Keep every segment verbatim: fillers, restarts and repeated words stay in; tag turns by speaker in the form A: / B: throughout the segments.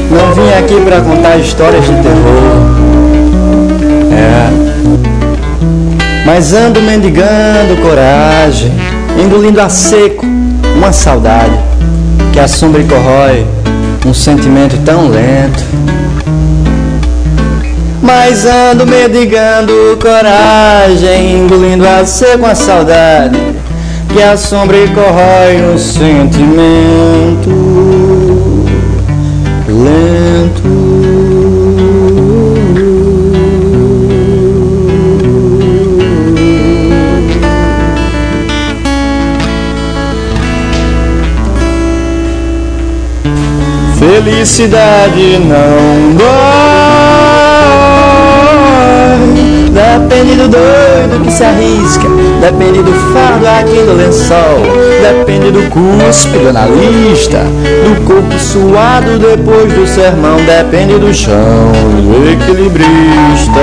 A: Não vim aqui pra contar histórias de terror, é, mas ando mendigando coragem, engolindo a seco uma saudade que assombra e corrói um sentimento tão lento. Mas ando mendigando coragem, engolindo a seco uma saudade que assombra e corrói um sentimento lento. Felicidade não dói, depende do doido que se arrisca, depende do fardo aqui do lençol, depende do cuspe do analista, do corpo suado depois do sermão, depende do chão do equilibrista,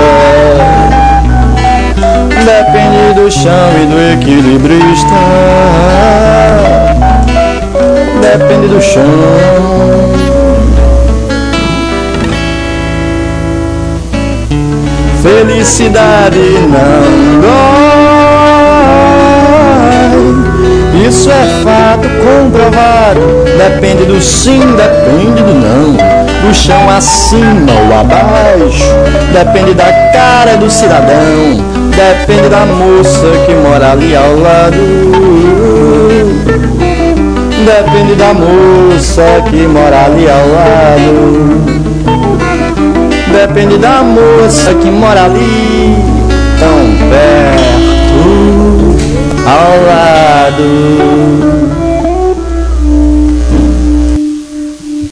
A: depende do chão e do equilibrista, depende do chão. Felicidade não dói, isso é fato comprovado, depende do sim, depende do não, do chão acima ou abaixo, depende da cara do cidadão, depende da moça que mora ali ao lado, depende da moça que mora ali ao lado, depende da moça que mora ali tão perto ao